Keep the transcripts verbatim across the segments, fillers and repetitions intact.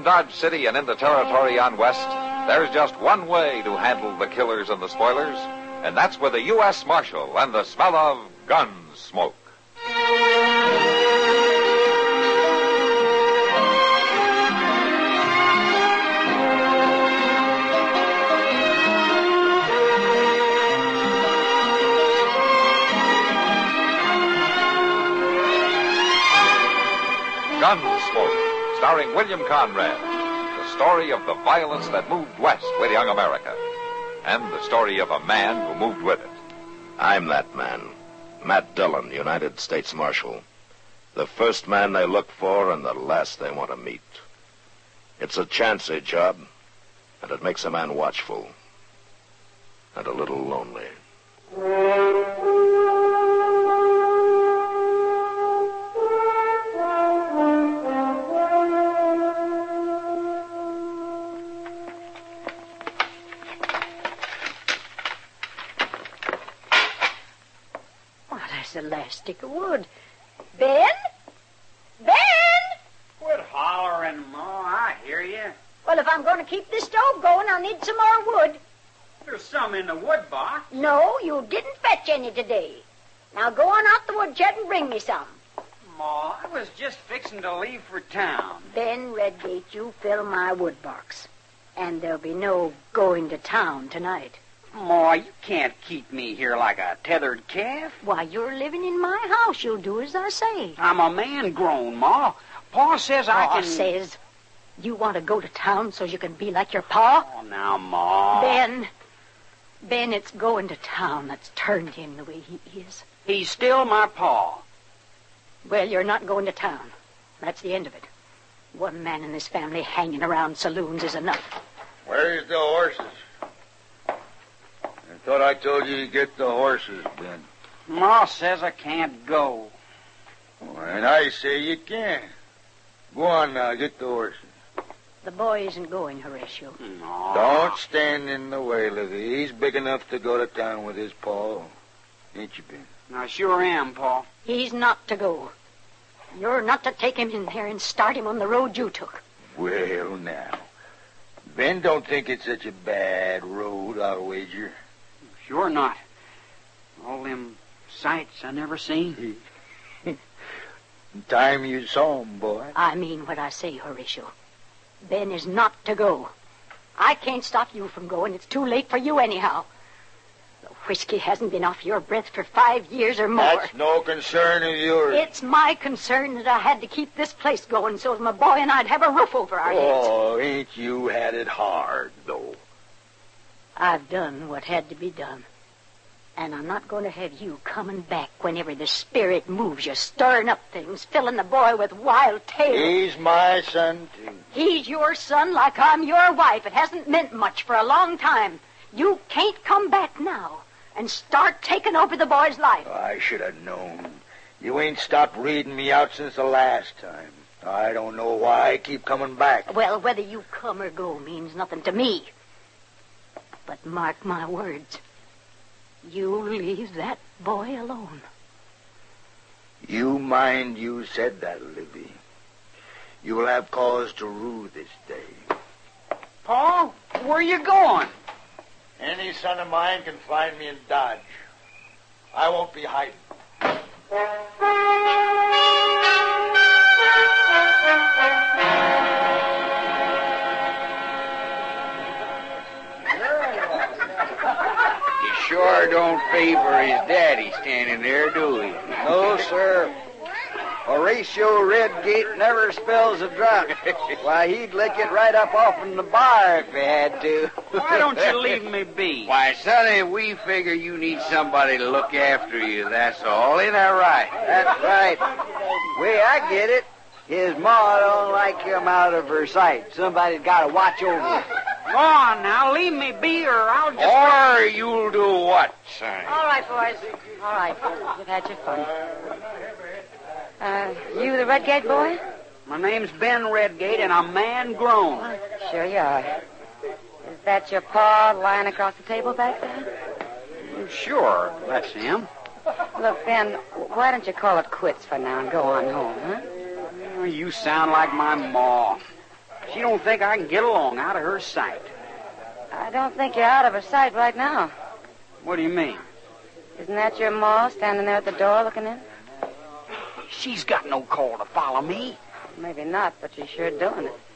Dodge City and in the territory on west, there's just one way to handle the killers and the spoilers, and that's with a U S Marshal and the smell of gun smoke. Gunsmoke, starring William Conrad. The story of the violence that moved west with young America. And the story of a man who moved with it. I'm that man. Matt Dillon, United States Marshal. The first man they look for and the last they want to meet. It's a chancy job, and it makes a man watchful. And a little lonely. The last stick of wood. Ben? Ben? Quit hollering, Ma. I hear you. Well, if I'm going to keep this stove going, I'll need some more wood. There's some in the wood box. No, you didn't fetch any today. Now go on out the woodshed and bring me some. Ma, I was just fixing to leave for town. Ben Redgate, you fill my wood box. And there'll be no going to town tonight. Ma, you can't keep me here like a tethered calf. Why, you're living in my house. You'll do as I say. I'm a man grown, Ma. Pa says I Pa can... says you want to go to town so you can be like your pa? Oh, now, Ma. Ben, Ben, it's going to town that's turned him the way he is. He's still my pa. Well, you're not going to town. That's the end of it. One man in this family hanging around saloons is enough. Where's the horses? I thought I told you to get the horses, Ben. Ma says I can't go. Oh, and I say you can. Go on now, get the horses. The boy isn't going, Horatio. No. Don't stand in the way, Livy. He's big enough to go to town with his pa. Ain't you, Ben? I sure am, Pa. He's not to go. You're not to take him in there and start him on the road you took. Well, now. Ben don't think it's such a bad road, I'll wager. Sure not. All them sights I never seen. Time you saw 'em, boy. I mean what I say, Horatio. Ben is not to go. I can't stop you from going. It's too late for you anyhow. The whiskey hasn't been off your breath for five years or more. That's no concern of yours. It's my concern that I had to keep this place going so that my boy and I'd have a roof over our heads. Oh, ain't you had it hard, though. I've done what had to be done. And I'm not going to have you coming back whenever the spirit moves you, stirring up things, filling the boy with wild tales. He's my son, too. He's your son like I'm your wife. It hasn't meant much for a long time. You can't come back now and start taking over the boy's life. I should have known. You ain't stopped reading me out since the last time. I don't know why I keep coming back. Well, whether you come or go means nothing to me. But mark my words. You leave that boy alone. You mind you said that, Libby. You'll have cause to rue this day. Pa, where you going? Any son of mine can find me in Dodge. I won't be hiding. He sure don't favor his daddy standing there, do he? No, sir. Horatio Redgate never spills a drop. Why, he'd lick it right up off in the bar if he had to. Why don't you leave me be? Why, Sonny, we figure you need somebody to look after you, that's all. Ain't that right? That's right. Way I get it, his ma don't like him out of her sight. Somebody's got to watch over him. Go on now, leave me be or I'll just... Or you'll do what, Sonny? All right, boys. All right. You've had your fun. Uh, you the Redgate boy? My name's Ben Redgate, and I'm man grown. Well, sure you are. Is that your pa lying across the table back there? Sure, that's him. Look, Ben, why don't you call it quits for now and go on home, huh? Oh, you sound like my ma. She don't think I can get along out of her sight. I don't think you're out of her sight right now. What do you mean? Isn't that your ma standing there at the door looking in? She's got no call to follow me. Maybe not, but she's sure doing it.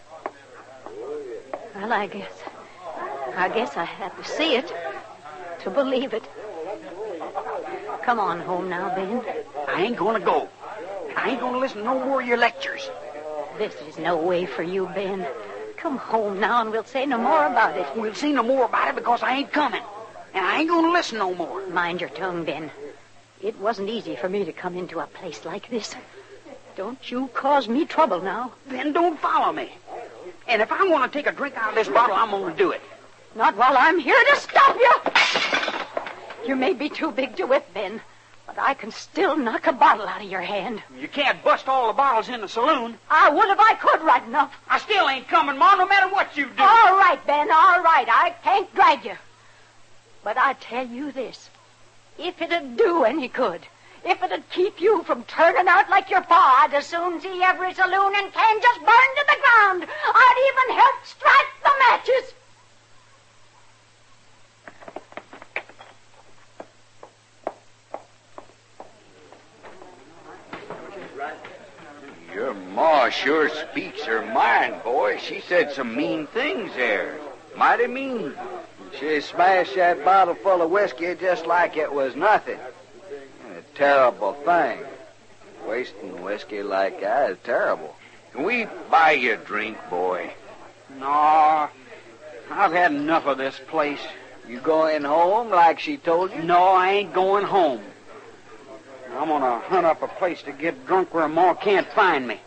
Well, I guess. I guess I had to see it to believe it. Come on home now, Ben. I ain't gonna go. I ain't gonna listen to no more of your lectures. This is no way for you, Ben. Come home now and we'll say no more about it. We'll say no more about it because I ain't coming. And I ain't gonna listen no more. Mind your tongue, Ben. It wasn't easy for me to come into a place like this. Don't you cause me trouble now. Then don't follow me. And if I want to take a drink out of this bottle, I'm gonna do it. Not while I'm here to stop you. You may be too big to whip, Ben, but I can still knock a bottle out of your hand. You can't bust all the bottles in the saloon. I would if I could right enough. I still ain't coming, Ma, no matter what you do. All right, Ben, all right. I can't drag you. But I tell you this. If it'd do any good, if it'd keep you from turning out like your pa, I'd as soon see every saloon in Kansas burn to the ground. I'd even help strike the matches. Your ma sure speaks her mind, boy. She said some mean things there. Mighty mean. She smashed that bottle full of whiskey just like it was nothing. A terrible thing. Wasting whiskey like that is terrible. Can we buy you a drink, boy? No, I've had enough of this place. You going home like she told you? No, I ain't going home. I'm gonna hunt up a place to get drunk where Ma can't find me.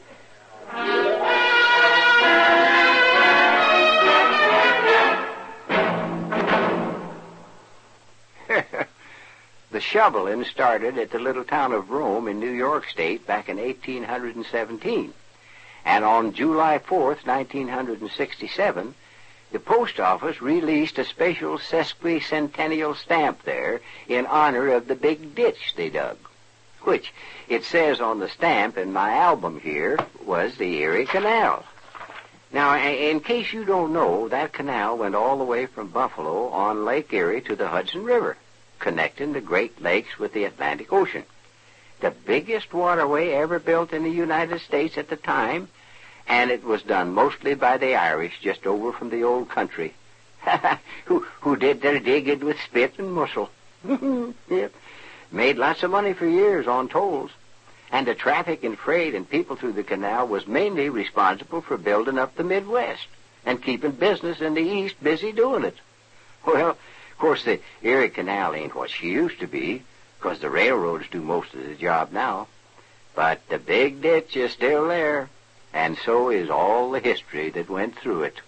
The shoveling started at the little town of Rome in New York State back in eighteen seventeen. And on July fourth, nineteen sixty-seven, the post office released a special sesquicentennial stamp there in honor of the big ditch they dug, which, it says on the stamp in my album here, was the Erie Canal. Now, in case you don't know, that canal went all the way from Buffalo on Lake Erie to the Hudson River, connecting the Great Lakes with the Atlantic Ocean. The biggest waterway ever built in the United States at the time, and it was done mostly by the Irish just over from the old country, who, who did their digging with spit and mussel. Yep. Made lots of money for years on tolls. And the traffic and freight and people through the canal was mainly responsible for building up the Midwest and keeping business in the East busy doing it. Well, of course, the Erie Canal ain't what she used to be, because the railroads do most of the job now. But the big ditch is still there, and so is all the history that went through it.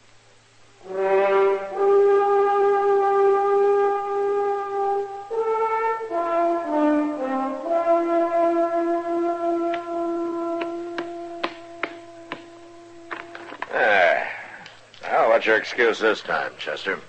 Ah, well, what's your excuse this time, Chester?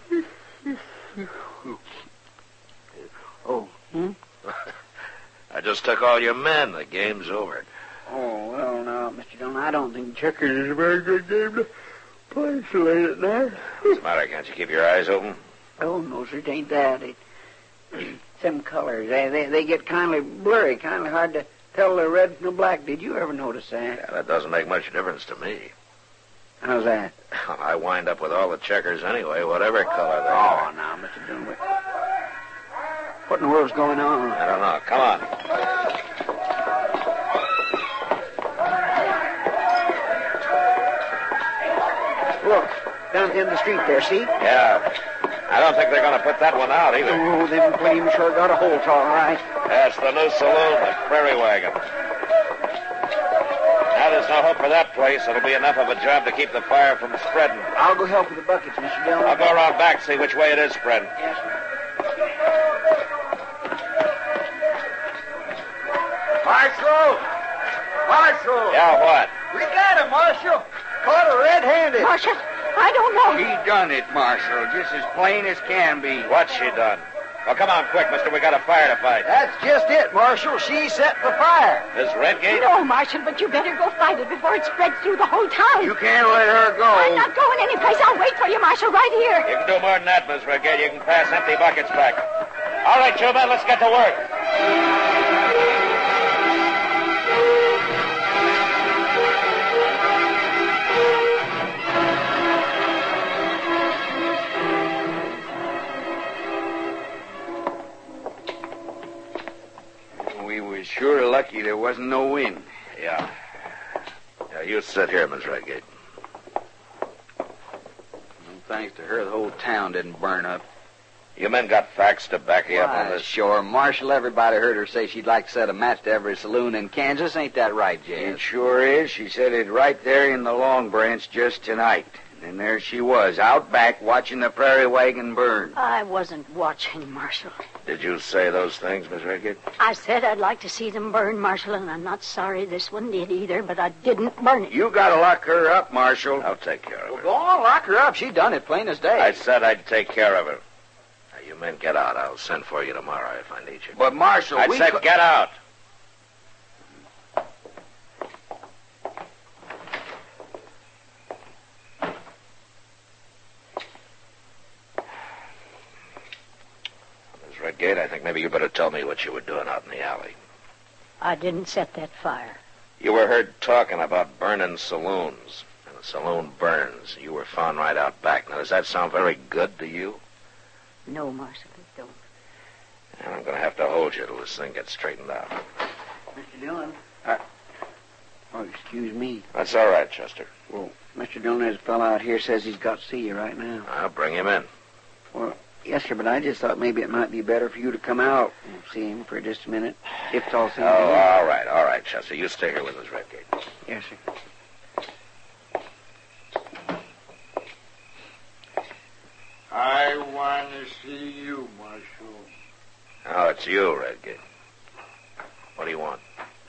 Oh, hmm? I just took all your men. The game's over. Oh, well, now, Mister Dillon, I don't think checkers is a very good game to play so late at night. What's the matter? Can't you keep your eyes open? Oh, no, sir, it ain't that. It, them colors, they, they they get kind of blurry, kind of hard to tell the red from the black. Did you ever notice that? Yeah, that doesn't make much difference to me. How's that? I wind up with all the checkers anyway, whatever color they Oh, are. now, Mister Dillon, what, what in the world's going on? I don't know. Come on. Look, down at the end of the street there, see? Yeah. I don't think they're going to put that one out either. Oh, them flames sure got a hold, all right. That's the new saloon, the Prairie Wagon. Now there's no hope for that place. It'll be enough of a job to keep the fire from spreading. I'll go help with the buckets, Mister Dillon. I'll go around back, see which way it is spreading. Yes, sir. Marshal! Marshal! Yeah, what? We got him, Marshal. Caught her red-handed. Marshal, I don't know. She done it, Marshal, just as plain as can be. What's she done? Well, come on, quick, mister. We got a fire to fight. That's just it, Marshal. She set the fire. Miss Redgate? No, Marshal, but you better go fight it before it spreads through the whole town. You can't let her go. I'm not going anyplace. I'll wait for you, Marshal, right here. You can do more than that, Miss Redgate. You can pass empty buckets back. All right, you men, let's get to work. We were sure lucky there wasn't no wind. Yeah. Yeah, you sit here, Miss Redgate. Well, thanks to her, the whole town didn't burn up. You men got facts to back you up on Why, this? sure. Marshal, everybody heard her say she'd like to set a match to every saloon in Kansas. Ain't that right, Jay? It sure is. She said it right there in the Long Branch just tonight. And there she was, out back, watching the prairie wagon burn. I wasn't watching, Marshal. Did you say those things, Miss Redgate? I said I'd like to see them burn, Marshal, and I'm not sorry this one did either, but I didn't burn it. You gotta lock her up, Marshal. I'll take care of Well, her. go on, lock her up. She done it plain as day. I said I'd take care of her. Now, you men get out. I'll send for you tomorrow if I need you. But, Marshal, I we... said cou- get out. Miss Redgate, I think maybe you better tell me what you were doing out in the alley. I didn't set that fire. You were heard talking about burning saloons. And a saloon burns. You were found right out back. Now, does that sound very good to you? No, Marshal, it don't. And I'm going to have to hold you till this thing gets straightened out. Mister Dillon. Uh, oh, excuse me. That's all right, Chester. Well, Mister Dillon, there's a fellow out here says he's got to see you right now. I'll bring him in. Well, yes, sir, but I just thought maybe it might be better for you to come out and see him for just a minute. If it's all Oh, seems all right, all right, Chester. You stay here with us, Redgate. Yes, sir. I want to see you, Marshal. Oh, it's you, Redgate. What do you want?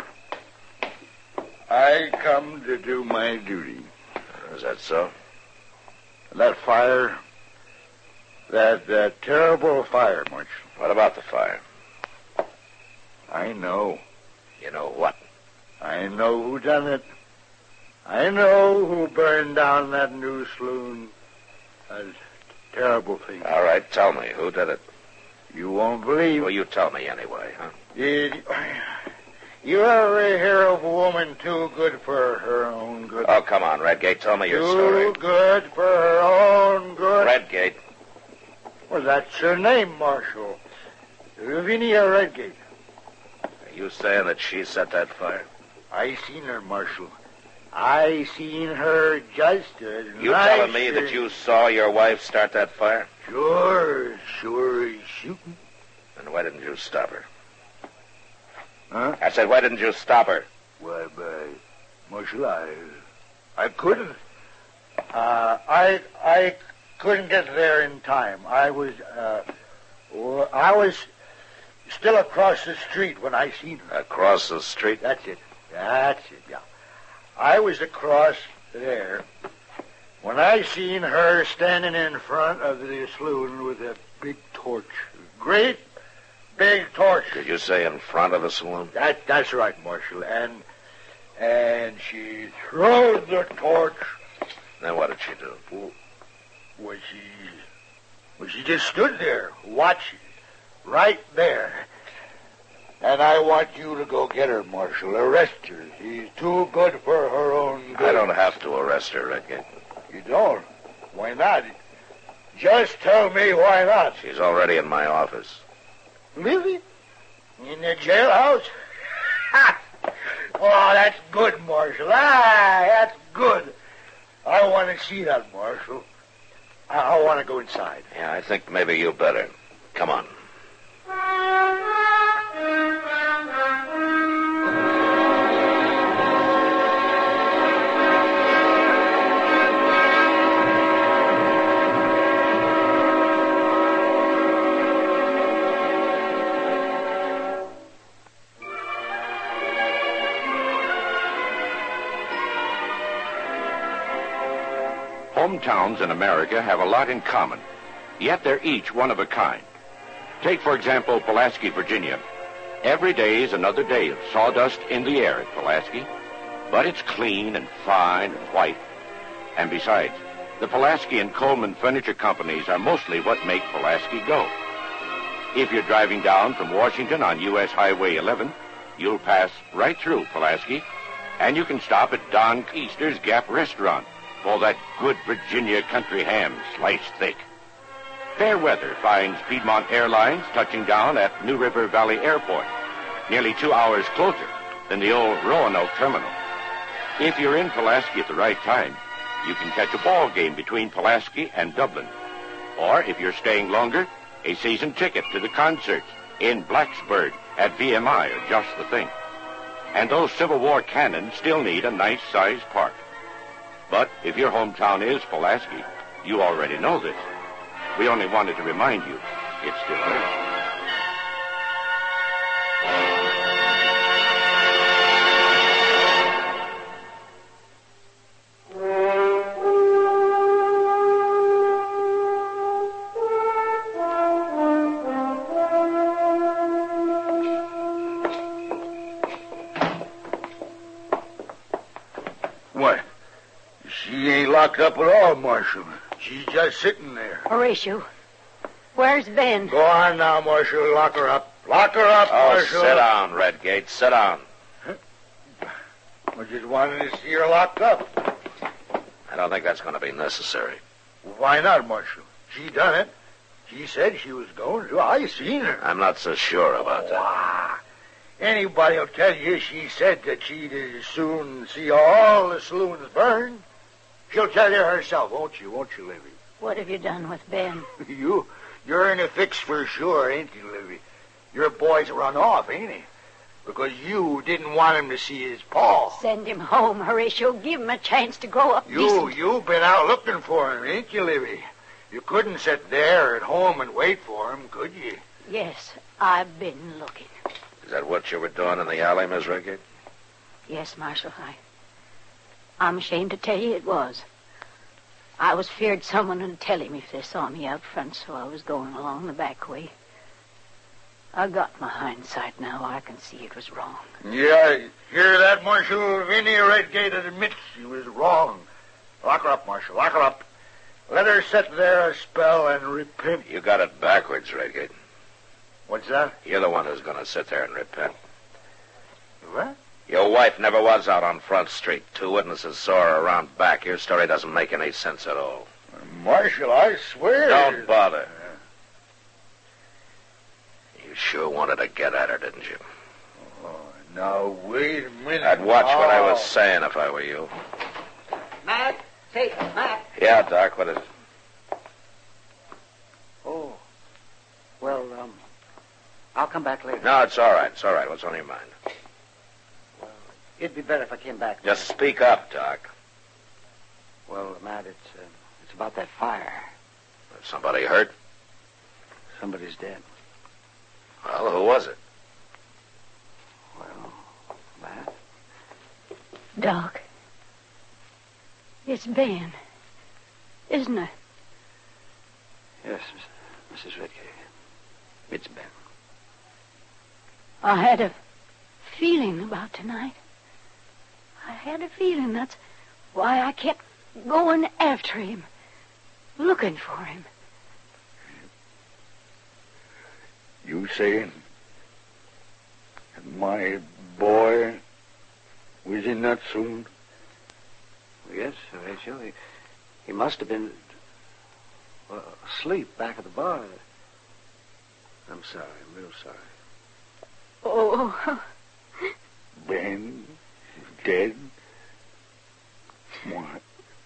I come to do my duty. Is that so? That fire, that, that terrible fire, Marshal. What about the fire? I know. You know what? I know who done it. I know who burned down that new saloon. That's a terrible thing. All right, tell me. Who did it? You won't believe. Well, you tell me anyway, huh? Did you ever hear of a woman too good for her own good? Oh, come on, Redgate. Tell me your too story. good for her own good. Redgate. Well, that's her name, Marshal. Lavinia Redgate. Are you saying that she set that fire? I seen her, Marshal. I seen her just as You nice telling me as- that you saw your wife start that fire? Sure, sure as shooting. Then why didn't you stop her? Huh? I said, why didn't you stop her? Why, by Marshal, I, I couldn't. Uh, I, I couldn't get there in time. I was, uh, well, I was still across the street when I seen her. Across the street? That's it. That's it, yeah. I was across there when I seen her standing in front of the saloon with a big torch. Great big torch. Did you say in front of the saloon? That, that's right, Marshal. And and she threw the torch. Then what did she do? Well, well, she, well, she just stood there watching, right there. And I want you to go get her, Marshal. Arrest her. She's too good for her own good. I don't have to arrest her, Redgate. You don't? Why not? Just tell me why not. She's already in my office. Really? In the jailhouse? Ha! Oh, that's good, Marshal. Ah, that's good. I want to see that, Marshal. I, I want to go inside. Yeah, I think maybe you better. Come on. Hometowns in America have a lot in common, yet they're each one of a kind. Take, for example, Pulaski, Virginia. Every day is another day of sawdust in the air at Pulaski, but it's clean and fine and white. And besides, the Pulaski and Coleman Furniture Companies are mostly what make Pulaski go. If you're driving down from Washington on U S Highway eleven, you'll pass right through Pulaski, and you can stop at Don Easter's Gap Restaurant for that good Virginia country ham sliced thick. Fair weather finds Piedmont Airlines touching down at New River Valley Airport, nearly two hours closer than the old Roanoke terminal. If you're in Pulaski at the right time, you can catch a ball game between Pulaski and Dublin. Or, if you're staying longer, a season ticket to the concerts in Blacksburg at V M I are just the thing. And those Civil War cannons still need a nice-sized park. But if your hometown is Pulaski, you already know this. We only wanted to remind you, it's still early. What? She ain't locked up at all, Marshal. She's just sitting there. Horatio, where's Ben? Go on now, Marshal. Lock her up. Lock her up, Oh, Marshal. sit down, Redgate. Sit down. I just wanted to see her locked up. I don't think that's going to be necessary. Why not, Marshal? She done it. She said she was going to. I seen her. I'm not so sure about that. Wow. Anybody will tell you she said that she'd as soon see all the saloons burn. She'll tell you herself, won't you? Won't you, Livy? What have you done with Ben? you, you're in a fix for sure, ain't you, Livy? Your boy's run off, ain't he? Because you didn't want him to see his paw. Send him home, Horatio. Give him a chance to grow up You, decent. you've been out looking for him, ain't you, Livy? You couldn't sit there at home and wait for him, could you? Yes, I've been looking. Is that what you were doing in the alley, Miss Redgate? Yes, Marshal, I... I'm ashamed to tell you it was. I was feared someone would tell him if they saw me out front, so I was going along the back way. I got my hindsight now. I can see it was wrong. Yeah, hear that, Marshal? Vinnie Redgate admits she was wrong. Lock her up, Marshal. Lock her up. Let her sit there a spell and repent. You got it backwards, Redgate. What's that? You're the one who's going to sit there and repent. What? Your wife never was out on Front Street. Two witnesses saw her around back. Your story doesn't make any sense at all. Marshal, I swear. Don't bother. You sure wanted to get at her, didn't you? Oh, now, wait a minute. I'd watch oh. what I was saying if I were you. Matt? Say, Matt. Yeah, Doc, what is it? Oh. Well, um, I'll come back later. No, it's all right. It's all right. What's on your mind? It'd be better if I came back. Just speak up, Doc. Well, Matt, it's uh, it's about that fire. Is somebody hurt? Somebody's dead. Well, who was it? Well, Matt. Doc. It's Ben. Isn't it? Yes, Missus Redgate. It's Ben. I had a feeling about tonight. I had a feeling that's why I kept going after him, looking for him. You saying that my boy was in that saloon? Yes, Rachel. He, he must have been well, asleep back at the bar. I'm sorry. I'm real sorry. Oh. Ben is dead? What?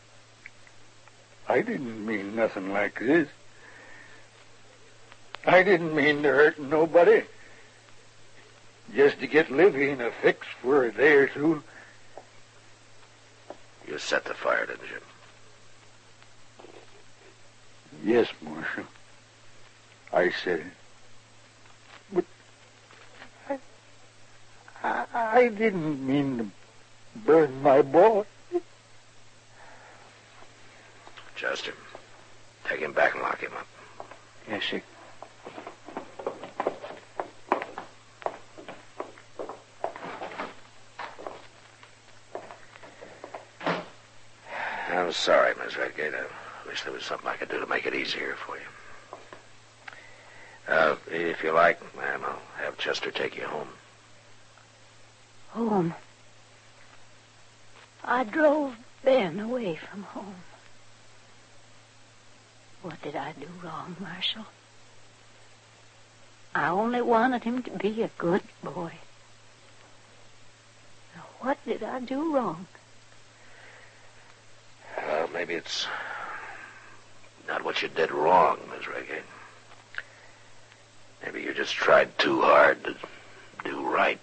I didn't mean nothing like this. I didn't mean to hurt nobody. Just to get Livy in a fix for a day or two. You set the fire, didn't you? Yes, Marshal. I said it. But I, I, I didn't mean to burn my boy. Chester, take him back and lock him up. Yes, sir. sorry, Miss Redgate. I wish there was something I could do to make it easier for you. Uh, if you like, ma'am, I'll have Chester take you home. Home? I drove Ben away from home. What did I do wrong, Marshal? I only wanted him to be a good boy. Now, what did I do wrong? Well, maybe it's not what you did wrong, Miss Redgate. Maybe you just tried too hard to do right.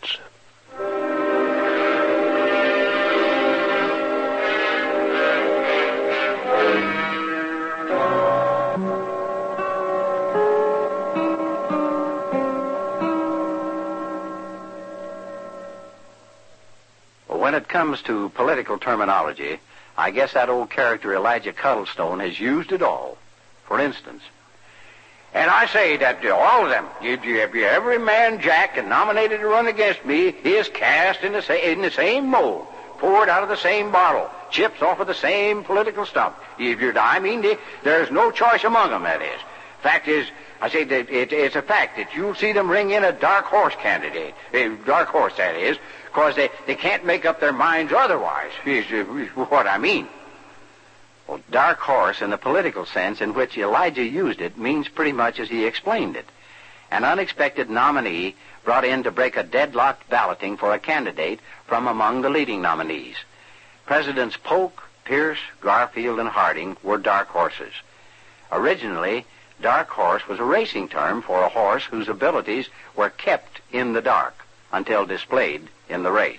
When it comes to political terminology, I guess that old character Elijah Cuddlestone has used it all. For instance, and I say that to all of them, if you, if you, every man Jack and nominated to run against me is cast in the, sa- in the same mold, poured out of the same bottle, chips off of the same political stump. If you're, I mean, there's no choice among them, that is. Fact is, I say that it, it's a fact that you'll see them ring in a dark horse candidate, a dark horse, that is, because they, they can't make up their minds otherwise, is what I mean. Well, dark horse in the political sense in which Elijah used it means pretty much as he explained it. An unexpected nominee brought in to break a deadlocked balloting for a candidate from among the leading nominees. Presidents Polk, Pierce, Garfield, and Harding were dark horses. Originally, dark horse was a racing term for a horse whose abilities were kept in the dark until displayed in the race.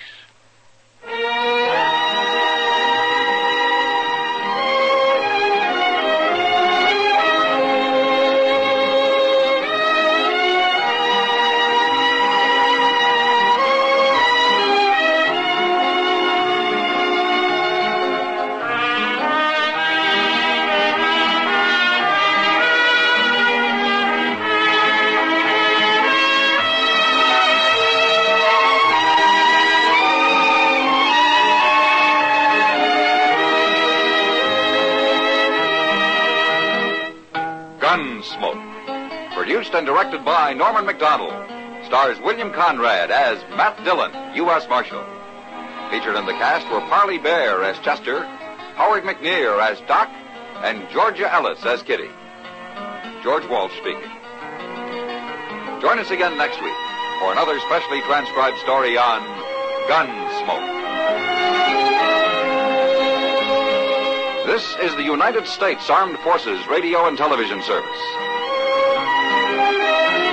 Gunsmoke. Produced and directed by Norman Macdonald. Stars William Conrad as Matt Dillon, U S Marshal. Featured in the cast were Parley Bear as Chester, Howard McNear as Doc, and Georgia Ellis as Kitty. George Walsh speaking. Join us again next week for another specially transcribed story on Gunsmoke. This is the United States Armed Forces Radio and Television Service.